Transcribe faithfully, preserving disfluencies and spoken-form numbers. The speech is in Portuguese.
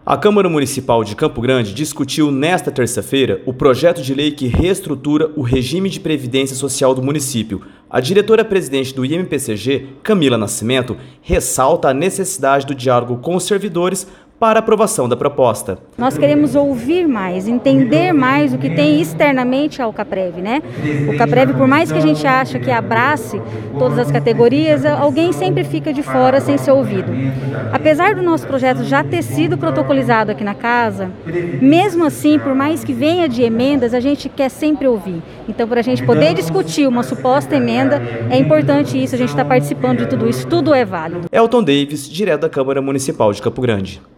A Câmara Municipal de Campo Grande discutiu nesta terça-feira o projeto de lei que reestrutura o regime de previdência social do município. A diretora-presidente do I M P C G, Camila Nascimento, ressalta a necessidade do diálogo com os servidores para aprovação da proposta. Nós queremos ouvir mais, entender mais o que tem externamente ao CAPREV, né? O CAPREV, por mais que a gente ache que abrace todas as categorias, alguém sempre fica de fora sem ser ouvido. Apesar do nosso projeto já ter sido protocolizado aqui na casa, mesmo assim, por mais que venha de emendas, a gente quer sempre ouvir. Então, para a gente poder discutir uma suposta emenda, é importante isso, a gente está participando de tudo isso, tudo é válido. Elton Davis, direto da Câmara Municipal de Campo Grande.